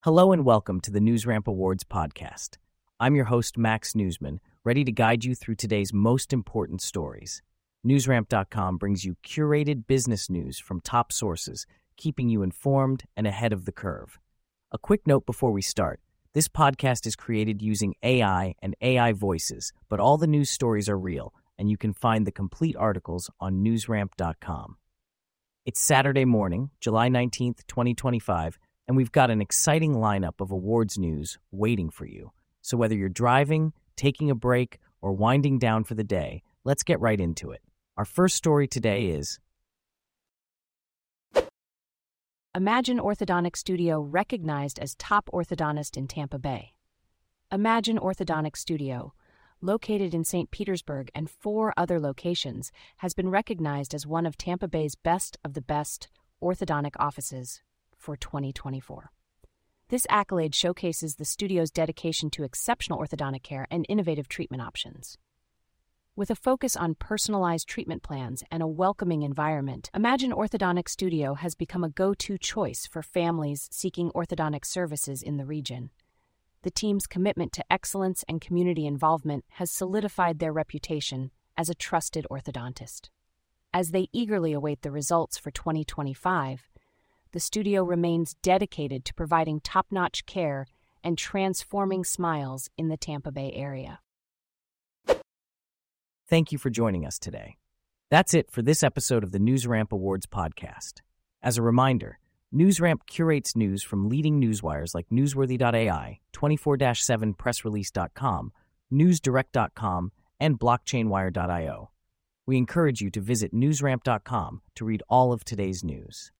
Hello and welcome to the NewsRamp Awards podcast. I'm your host, Max Newsman, ready to guide you through today's most important stories. NewsRamp.com brings you curated business news from top sources, keeping you informed and ahead of the curve. A quick note before we start. This podcast is created using AI and AI voices, but all the news stories are real, and you can find the complete articles on NewsRamp.com. It's Saturday morning, July 19th, 2025, and we've got an exciting lineup of awards news waiting for you. So whether you're driving, taking a break, or winding down for the day, let's get right into it. Our first story today is Imagine Orthodontic Studio recognized as top orthodontist in Tampa Bay. Imagine Orthodontic Studio, located in St. Petersburg and 4 other locations, has been recognized as one of Tampa Bay's best of the best orthodontic offices for 2024. This accolade showcases the studio's dedication to exceptional orthodontic care and innovative treatment options. With a focus on personalized treatment plans and a welcoming environment, Imagine Orthodontic Studio has become a go-to choice for families seeking orthodontic services in the region. The team's commitment to excellence and community involvement has solidified their reputation as a trusted orthodontist. As they eagerly await the results for 2025, the studio remains dedicated to providing top-notch care and transforming smiles in the Tampa Bay area. Thank you for joining us today. That's it for this episode of the NewsRamp Awards podcast. As a reminder, NewsRamp curates news from leading newswires like Newsworthy.ai, 24/7pressrelease.com, NewsDirect.com, and BlockchainWire.io. We encourage you to visit NewsRamp.com to read all of today's news.